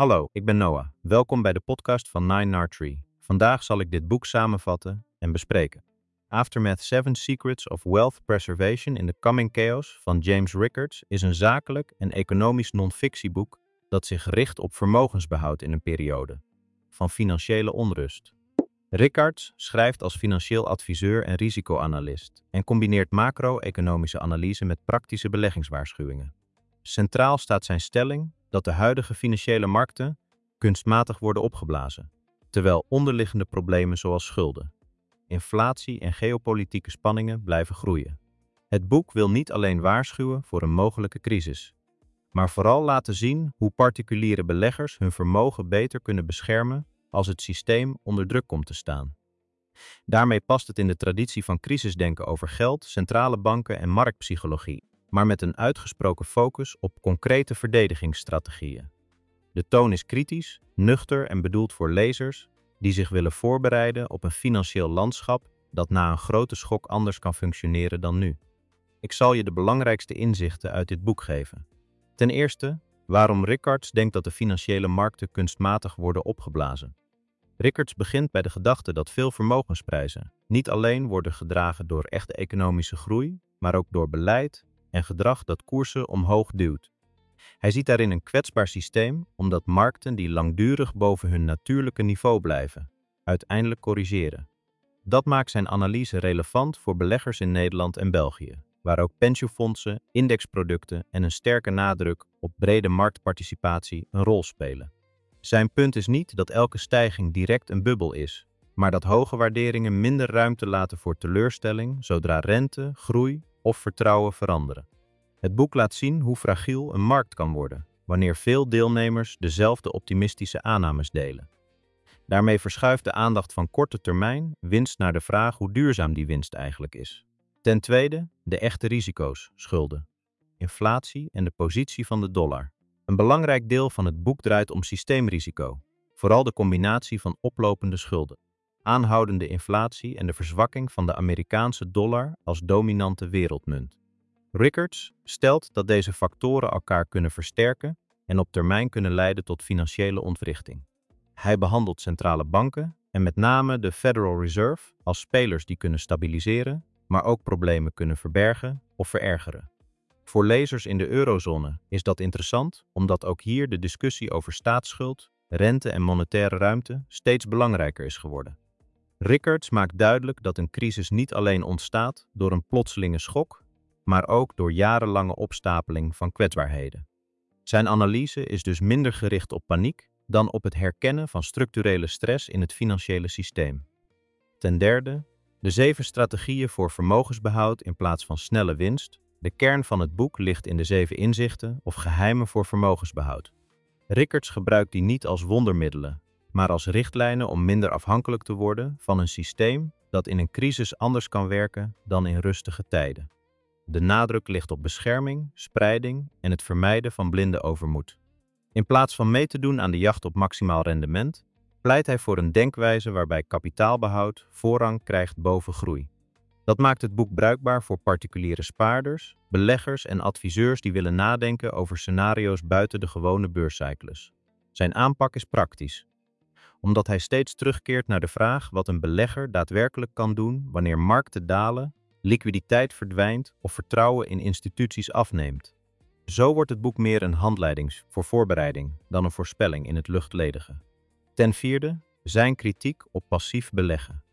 Hallo, ik ben Noah. Welkom bij de podcast van Nine Nar Tree. Vandaag zal ik dit boek samenvatten en bespreken. Aftermath 7 Secrets of Wealth Preservation in the Coming Chaos van James Rickards is een zakelijk en economisch non-fictieboek dat zich richt op vermogensbehoud in een periode van financiële onrust. Rickards schrijft als financieel adviseur en risicoanalist en combineert macro-economische analyse met praktische beleggingswaarschuwingen. Centraal staat zijn stelling dat de huidige financiële markten kunstmatig worden opgeblazen, terwijl onderliggende problemen zoals schulden, inflatie en geopolitieke spanningen blijven groeien. Het boek wil niet alleen waarschuwen voor een mogelijke crisis, maar vooral laten zien hoe particuliere beleggers hun vermogen beter kunnen beschermen als het systeem onder druk komt te staan. Daarmee past het in de traditie van crisisdenken over geld, centrale banken en marktpsychologie, maar met een uitgesproken focus op concrete verdedigingsstrategieën. De toon is kritisch, nuchter en bedoeld voor lezers die zich willen voorbereiden op een financieel landschap dat na een grote schok anders kan functioneren dan nu. Ik zal je de belangrijkste inzichten uit dit boek geven. Ten eerste, waarom Rickards denkt dat de financiële markten kunstmatig worden opgeblazen. Rickards begint bij de gedachte dat veel vermogensprijzen niet alleen worden gedragen door echte economische groei, maar ook door beleid en gedrag dat koersen omhoog duwt. Hij ziet daarin een kwetsbaar systeem omdat markten die langdurig boven hun natuurlijke niveau blijven, uiteindelijk corrigeren. Dat maakt zijn analyse relevant voor beleggers in Nederland en België, waar ook pensioenfondsen, indexproducten en een sterke nadruk op brede marktparticipatie een rol spelen. Zijn punt is niet dat elke stijging direct een bubbel is, maar dat hoge waarderingen minder ruimte laten voor teleurstelling zodra rente, groei of vertrouwen veranderen. Het boek laat zien hoe fragiel een markt kan worden, wanneer veel deelnemers dezelfde optimistische aannames delen. Daarmee verschuift de aandacht van korte termijn winst naar de vraag hoe duurzaam die winst eigenlijk is. Ten tweede, de echte risico's, schulden, inflatie en de positie van de dollar. Een belangrijk deel van het boek draait om systeemrisico, vooral de combinatie van oplopende schulden, aanhoudende inflatie en de verzwakking van de Amerikaanse dollar als dominante wereldmunt. Rickards stelt dat deze factoren elkaar kunnen versterken en op termijn kunnen leiden tot financiële ontwrichting. Hij behandelt centrale banken en met name de Federal Reserve als spelers die kunnen stabiliseren, maar ook problemen kunnen verbergen of verergeren. Voor lezers in de eurozone is dat interessant, omdat ook hier de discussie over staatsschuld, rente en monetaire ruimte steeds belangrijker is geworden. Rickards maakt duidelijk dat een crisis niet alleen ontstaat door een plotselinge schok, maar ook door jarenlange opstapeling van kwetsbaarheden. Zijn analyse is dus minder gericht op paniek dan op het herkennen van structurele stress in het financiële systeem. Ten derde, de 7 strategieën voor vermogensbehoud in plaats van snelle winst. De kern van het boek ligt in de 7 inzichten of geheimen voor vermogensbehoud. Rickards gebruikt die niet als wondermiddelen, maar als richtlijnen om minder afhankelijk te worden van een systeem dat in een crisis anders kan werken dan in rustige tijden. De nadruk ligt op bescherming, spreiding en het vermijden van blinde overmoed. In plaats van mee te doen aan de jacht op maximaal rendement, pleit hij voor een denkwijze waarbij kapitaalbehoud voorrang krijgt boven groei. Dat maakt het boek bruikbaar voor particuliere spaarders, beleggers en adviseurs die willen nadenken over scenario's buiten de gewone beurscyclus. Zijn aanpak is praktisch, omdat hij steeds terugkeert naar de vraag wat een belegger daadwerkelijk kan doen wanneer markten dalen, liquiditeit verdwijnt of vertrouwen in instituties afneemt. Zo wordt het boek meer een handleiding voor voorbereiding dan een voorspelling in het luchtledige. Ten vierde, zijn kritiek op passief beleggen.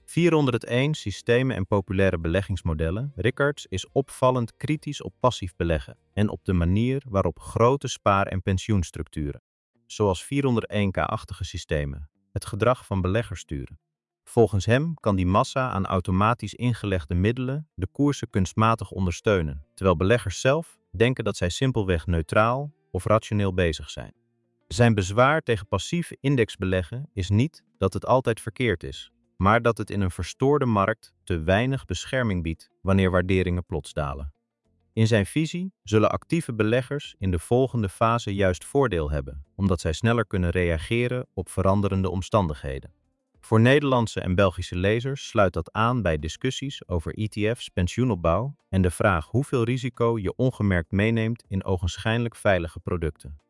401 systemen en populaire beleggingsmodellen. Rickards is opvallend kritisch op passief beleggen en op de manier waarop grote spaar- en pensioenstructuren, zoals 401k-achtige systemen, het gedrag van beleggers sturen. Volgens hem kan die massa aan automatisch ingelegde middelen de koersen kunstmatig ondersteunen, terwijl beleggers zelf denken dat zij simpelweg neutraal of rationeel bezig zijn. Zijn bezwaar tegen passief indexbeleggen is niet dat het altijd verkeerd is, maar dat het in een verstoorde markt te weinig bescherming biedt wanneer waarderingen plots dalen. In zijn visie zullen actieve beleggers in de volgende fase juist voordeel hebben, omdat zij sneller kunnen reageren op veranderende omstandigheden. Voor Nederlandse en Belgische lezers sluit dat aan bij discussies over ETF's, pensioenopbouw en de vraag hoeveel risico je ongemerkt meeneemt in ogenschijnlijk veilige producten.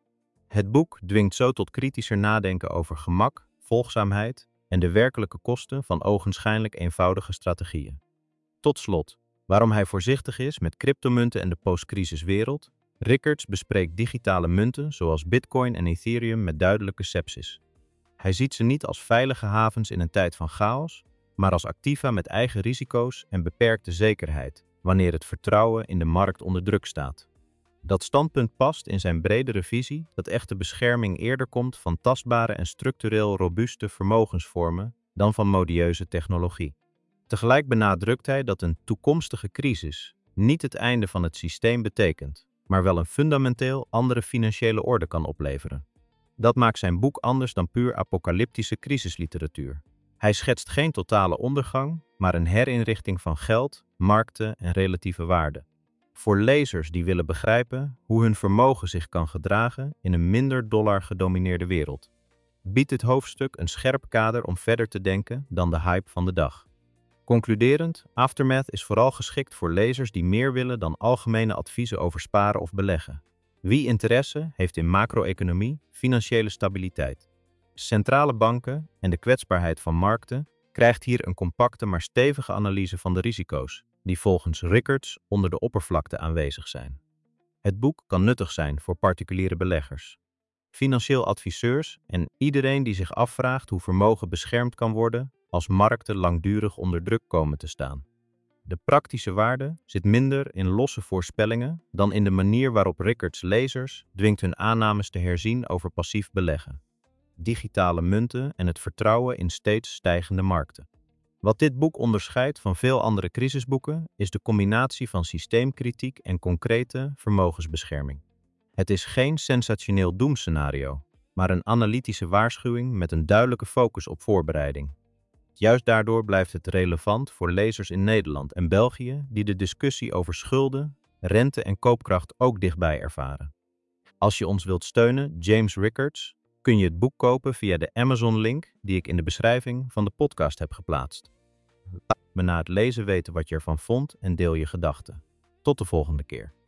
Het boek dwingt zo tot kritischer nadenken over gemak, volgzaamheid en de werkelijke kosten van ogenschijnlijk eenvoudige strategieën. Tot slot, waarom hij voorzichtig is met cryptomunten en de post-crisiswereld. Rickards bespreekt digitale munten zoals Bitcoin en Ethereum met duidelijke sepsis. Hij ziet ze niet als veilige havens in een tijd van chaos, maar als activa met eigen risico's en beperkte zekerheid, wanneer het vertrouwen in de markt onder druk staat. Dat standpunt past in zijn bredere visie dat echte bescherming eerder komt van tastbare en structureel robuuste vermogensvormen dan van modieuze technologie. Tegelijk benadrukt hij dat een toekomstige crisis niet het einde van het systeem betekent, maar wel een fundamenteel andere financiële orde kan opleveren. Dat maakt zijn boek anders dan puur apocalyptische crisisliteratuur. Hij schetst geen totale ondergang, maar een herinrichting van geld, markten en relatieve waarde. Voor lezers die willen begrijpen hoe hun vermogen zich kan gedragen in een minder dollar-gedomineerde wereld, biedt dit hoofdstuk een scherp kader om verder te denken dan de hype van de dag. Concluderend, Aftermath is vooral geschikt voor lezers die meer willen dan algemene adviezen over sparen of beleggen. Wie interesse heeft in macro-economie, financiële stabiliteit, centrale banken en de kwetsbaarheid van markten, krijgt hier een compacte maar stevige analyse van de risico's, die volgens Rickards onder de oppervlakte aanwezig zijn. Het boek kan nuttig zijn voor particuliere beleggers, financieel adviseurs en iedereen die zich afvraagt hoe vermogen beschermd kan worden als markten langdurig onder druk komen te staan. De praktische waarde zit minder in losse voorspellingen dan in de manier waarop Rickards lezers dwingt hun aannames te herzien over passief beleggen, digitale munten en het vertrouwen in steeds stijgende markten. Wat dit boek onderscheidt van veel andere crisisboeken is de combinatie van systeemkritiek en concrete vermogensbescherming. Het is geen sensationeel doemscenario, maar een analytische waarschuwing met een duidelijke focus op voorbereiding. Juist daardoor blijft het relevant voor lezers in Nederland en België die de discussie over schulden, rente en koopkracht ook dichtbij ervaren. Als je ons wilt steunen, James Rickards, kun je het boek kopen via de Amazon-link die ik in de beschrijving van de podcast heb geplaatst. Laat me na het lezen weten wat je ervan vond en deel je gedachten. Tot de volgende keer.